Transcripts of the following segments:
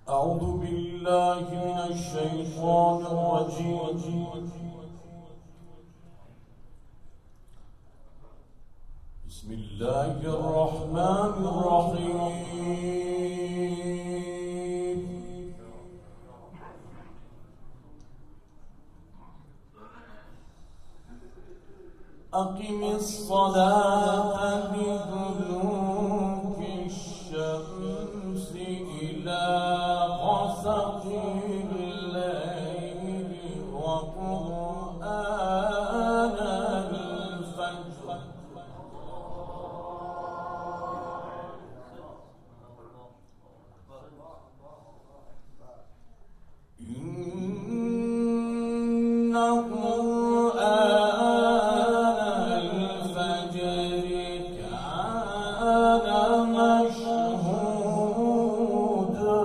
أعوذ بالله من الشيطان الرجيم. بسم الله الرحمن الرحيم. أقم الصلاة لدلوك الشمس إلى غسق الليل وقرآن الفجر إن قرآن الفجر كان مشهودا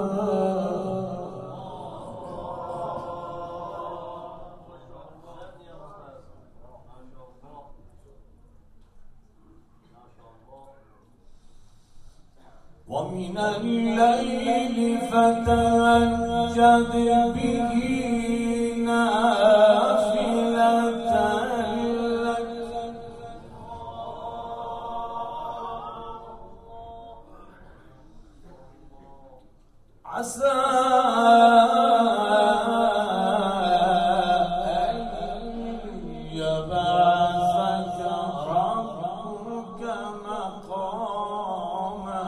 ومن الليل فتهجد به نافلة لك عسى أن يبعثك ربك مقاما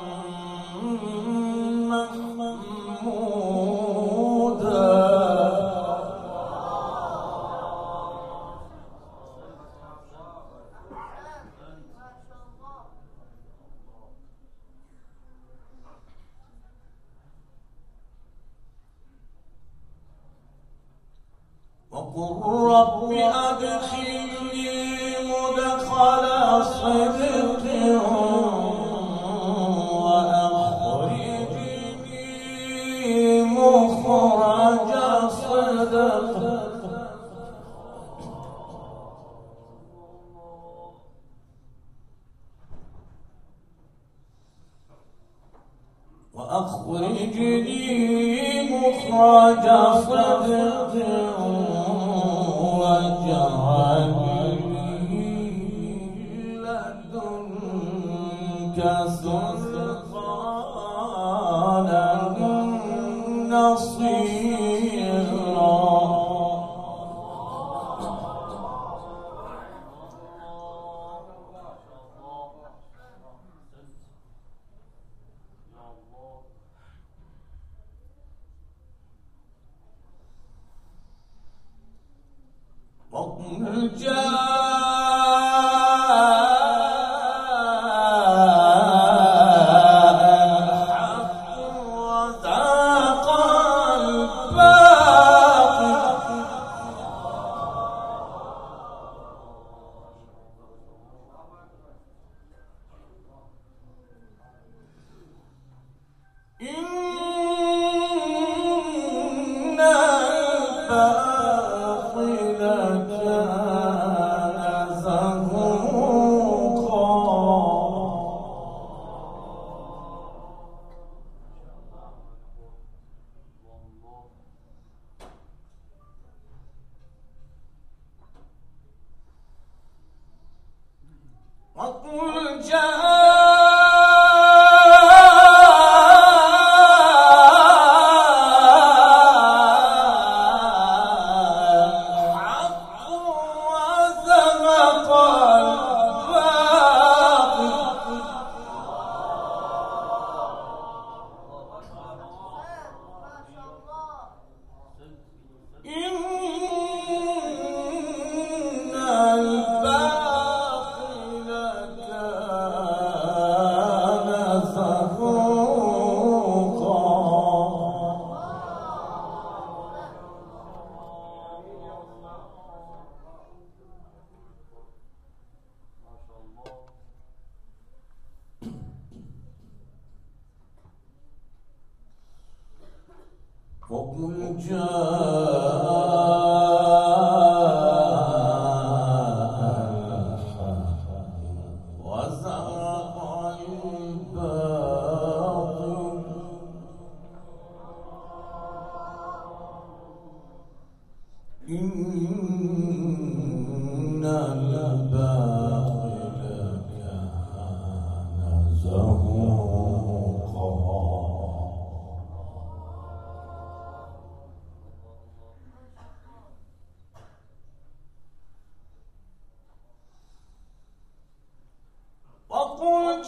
محمودا وقل رب أدخلني مدخل صدق وأخرجني مخرج صدق مخرج صدق واجعلني لدنك سلطانا نصيرا وقل وزرق الباطل إن الباغي كان زهوقا وقل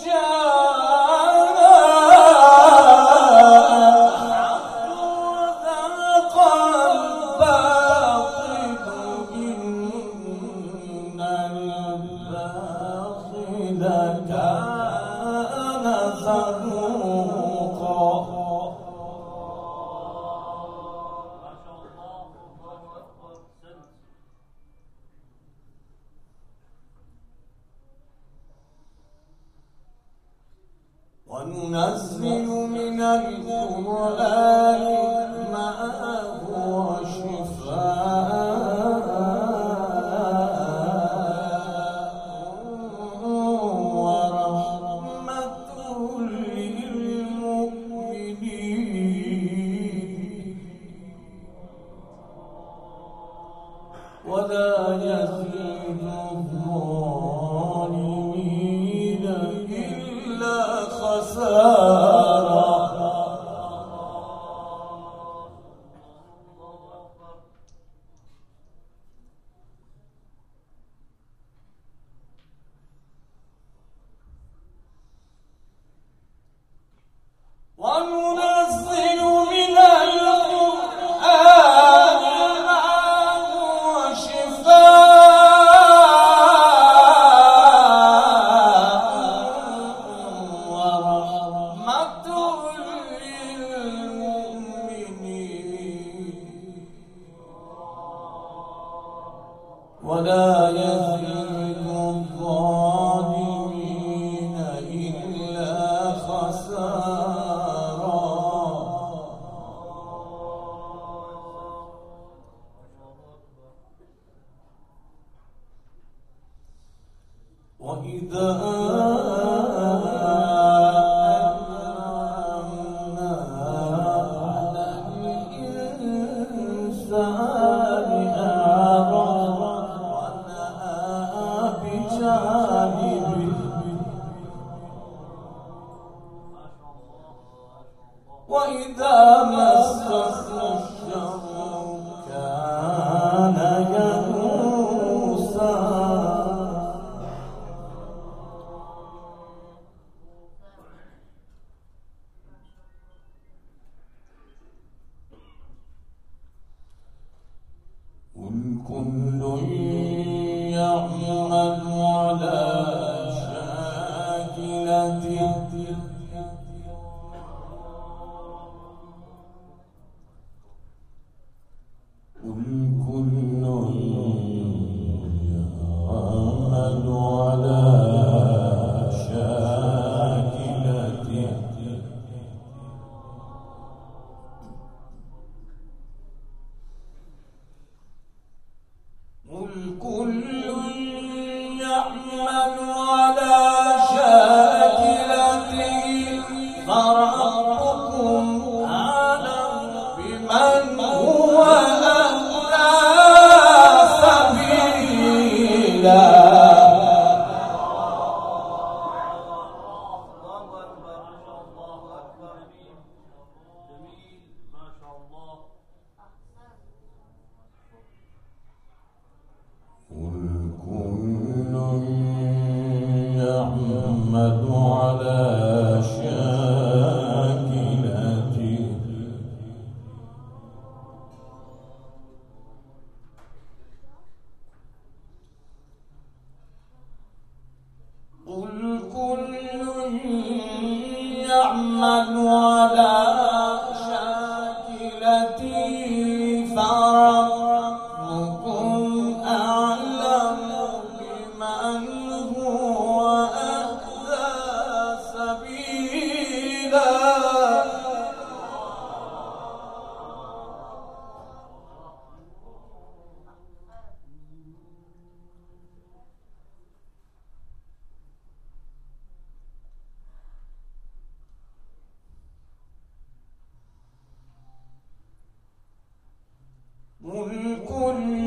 وننزل من القرآن ما هو شفاء ورحمة للمؤمنين ولا يزيد الظالمين إلا خسارا وننزل من القرآن ما هو شفاء ورحمة للمؤمنين ولا يزيد الظالمين إلا خسارا وإذا أنعمنا على الإنسان أعرض ونأى بجانبه وإذا مسه الشر كان يئوسا قل كل يعمل على شاكلته قل كل يعمل على شاكلته قل كل يعمل على شاكلته فربكم أعلم بمن هو أهدى سبيلا قل كل يعمل على شاكلته قل كل يعمل على شاكلته فربكم أعلم بمن هو أهدى سبيلا قل كل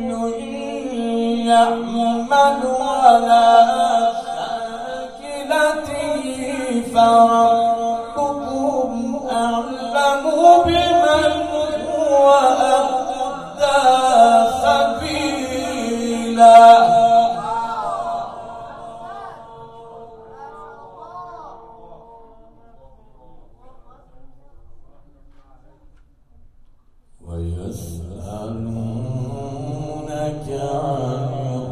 ربكم أعلم بمن هو أهدى سبيلا ويسألونك عن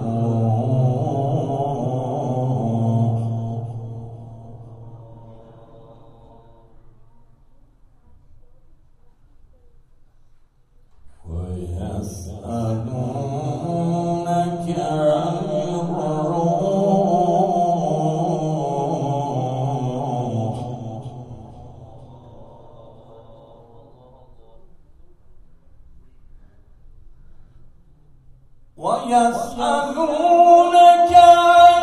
ويسألونك عن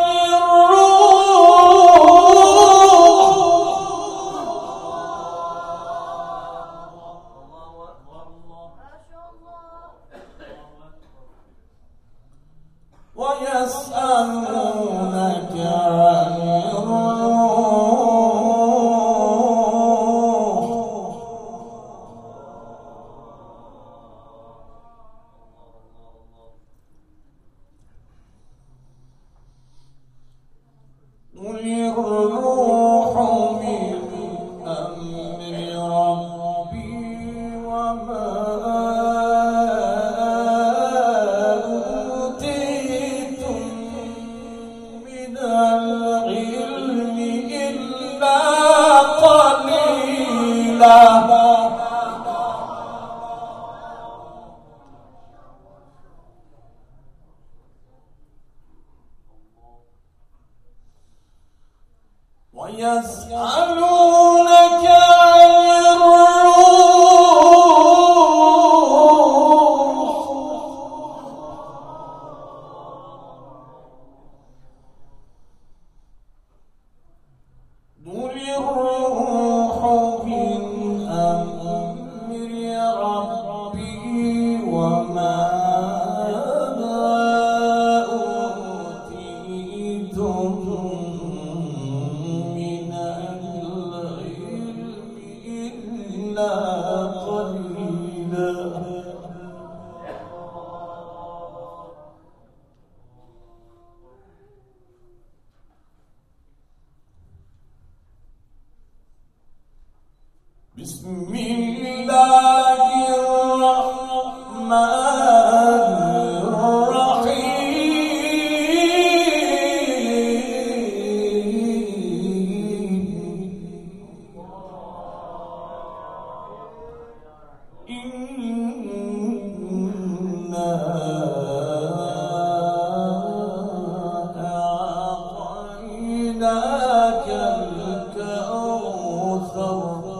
الروح ويسألونك عن قل الروح من أمر ربي وما أوتيتم من العلم إلا قليلا ويسألونك عن الروح قل الروح من أمر ربي وما أوتيتم من العلم إلا قليلا بسم الله الرحمن الرحيم إنا أعطيناك الكوثر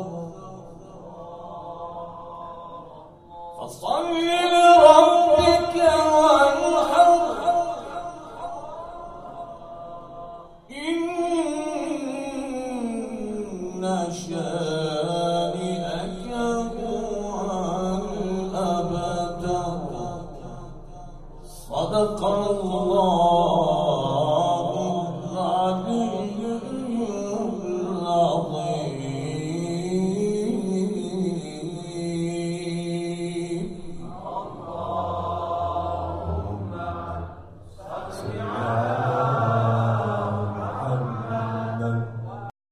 فصل لربك وانحر إن شانئك هو الأبتر صدق الله